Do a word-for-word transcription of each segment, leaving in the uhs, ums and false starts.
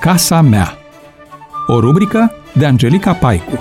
Casa mea. O rubrică de Angelica Paicu.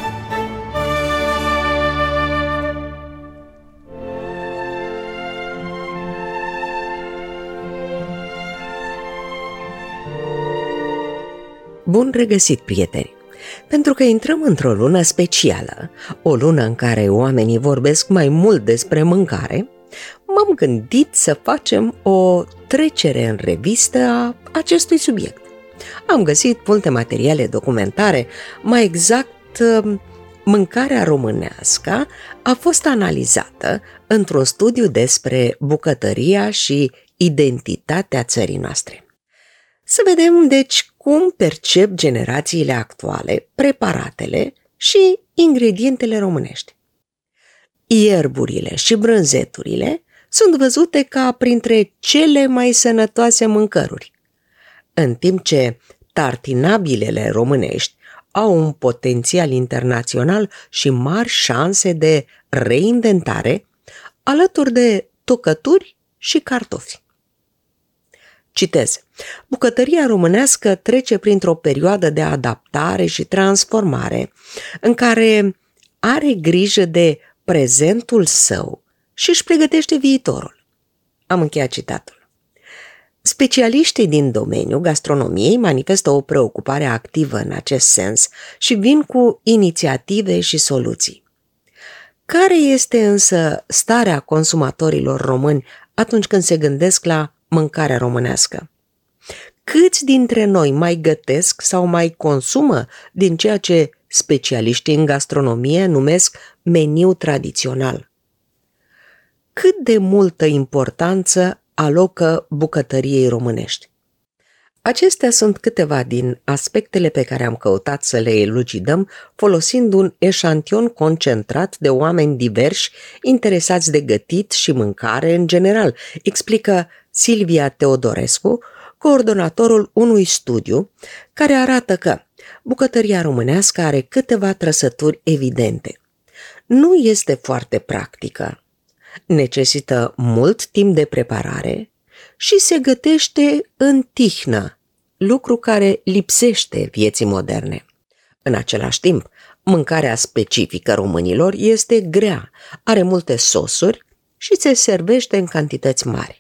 Bun regăsit, prieteni! Pentru că intrăm într-o lună specială, o lună în care oamenii vorbesc mai mult despre mâncare, m-am gândit să facem o trecere în revistă a acestui subiect. Am găsit multe materiale documentare, mai exact, mâncarea românească a fost analizată într-un studiu despre bucătăria și identitatea țării noastre. Să vedem, deci, cum percep generațiile actuale preparatele și ingredientele românești. Ierburile și brânzeturile sunt văzute ca printre cele mai sănătoase mâncăruri, în timp ce tartinabilele românești au un potențial internațional și mari șanse de reinventare, alături de tocături și cartofi. Citez: bucătăria românească trece printr-o perioadă de adaptare și transformare, în care are grijă de prezentul său și își pregătește viitorul. Am încheiat citatul. Specialiștii din domeniul gastronomiei manifestă o preocupare activă în acest sens și vin cu inițiative și soluții. Care este însă starea consumatorilor români atunci când se gândesc la mâncarea românească? Câți dintre noi mai gătesc sau mai consumă din ceea ce specialiștii în gastronomie numesc meniu tradițional? Cât de multă importanță alocă bucătăriei românești? Acestea sunt câteva din aspectele pe care am căutat să le elucidăm folosind un eșantion concentrat de oameni diversi interesați de gătit și mâncare în general, explică Silvia Teodorescu, coordonatorul unui studiu care arată că bucătăria românească are câteva trăsături evidente. Nu este foarte practică, necesită mult timp de preparare și se gătește în tihnă, lucru care lipsește vieții moderne. În același timp, mâncarea specifică românilor este grea, are multe sosuri și se servește în cantități mari.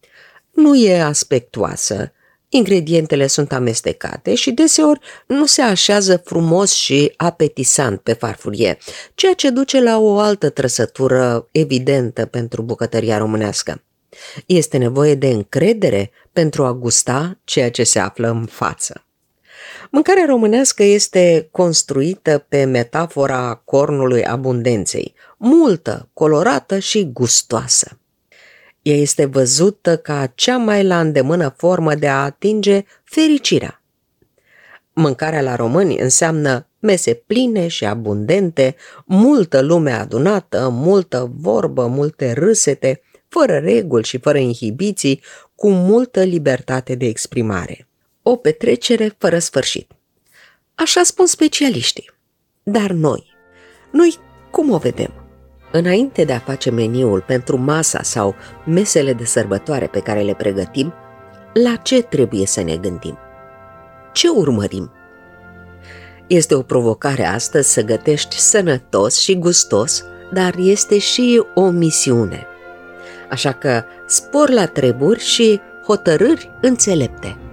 Nu e aspectuoasă, ingredientele sunt amestecate și deseori nu se așează frumos și apetisant pe farfurie, ceea ce duce la o altă trăsătură evidentă pentru bucătăria românească. Este nevoie de încredere pentru a gusta ceea ce se află în față. Mâncarea românească este construită pe metafora cornului abundenței, multă, colorată și gustoasă. Ea este văzută ca cea mai la îndemână formă de a atinge fericirea. Mâncarea la români înseamnă mese pline și abundente, multă lume adunată, multă vorbă, multe râsete, fără reguli și fără inhibiții, cu multă libertate de exprimare. O petrecere fără sfârșit. Așa spun specialiștii. Dar noi, noi cum o vedem? Înainte de a face meniul pentru masa sau mesele de sărbătoare pe care le pregătim, la ce trebuie să ne gândim? Ce urmărim? Este o provocare astăzi să gătești sănătos și gustos, dar este și o misiune. Așa că spor la treburi și hotărâri înțelepte.